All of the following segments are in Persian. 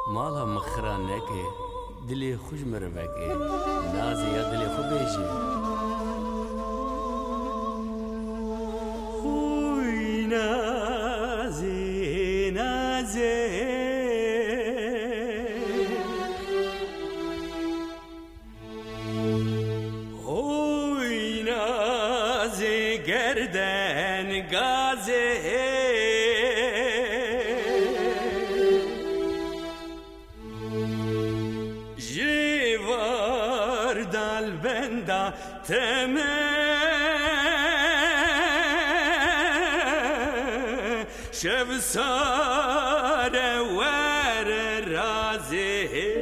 مالا مخرا نکه دلی خوش مروکه نازی یا دلی خوب بیشی خوی نازی نازی خوی نازی گردن گازی بندا تمه شب ساره ور رازی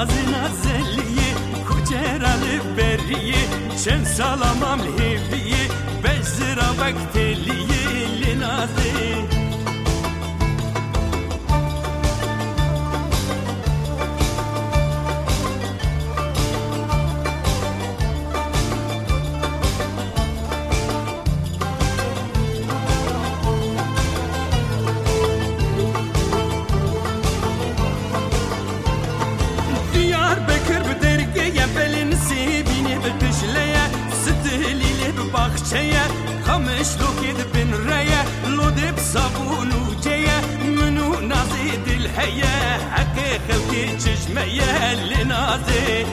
نازی نازلیه کجرال بریه چند سالامم لهویه بجزرا بکتلیه لنازی bahçeye kamış lokid bin reye lodib sabunu ceye minu nazi dil heye hakkı halki çeşmeye li nazi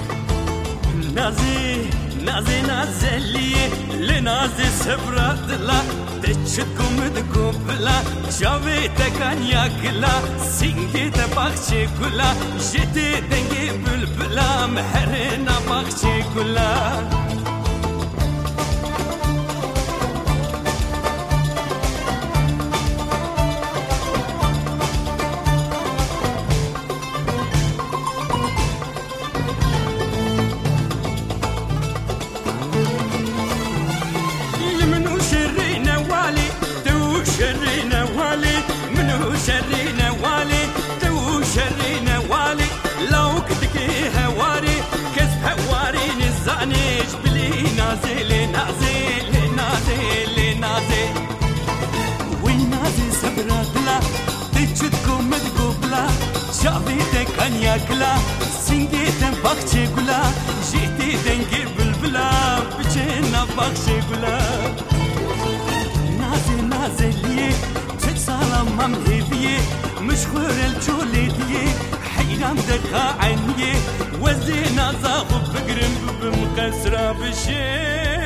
nazi nazeliye li nazi sebradla teçit kumd kubla şavi tekan yakla singi de bahçe kula jeti dengi bülbüla mehrina bahçe kula شرينا والي تو شرينا والي لو كدك هواري كسب هواري نزانيش بلي نازل نازل نازل نازل وين نازل سبرات لا تجدكم مدقوبلا شافيتك كان ياكلا سنجيتن باخشي قلا جيتي دنجي بلبلا بجينا باخشي قلا نازل نازل ليه سلام هدیه مشغول الجولدیه حیران دقا عنیه وزی نازا خوب بگرم بمکسرا بشه